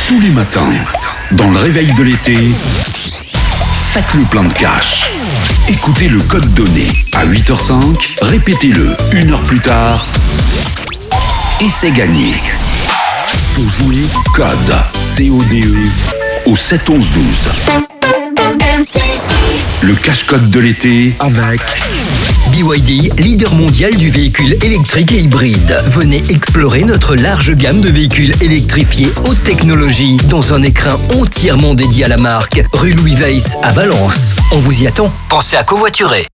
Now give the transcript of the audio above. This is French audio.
Tous les matins, dans le réveil de l'été, faites le plein de cash. Écoutez le code donné à 8h05, répétez-le 1 heure plus tard et c'est gagné. Pour jouer, code CODE au 7 11 12. Le cash-code de l'été avec BYD, leader mondial du véhicule électrique et hybride. Venez explorer notre large gamme de véhicules électrifiés haute technologie dans un écrin entièrement dédié à la marque, rue Louis Weiss à Valence. On vous y attend. Pensez à covoiturer.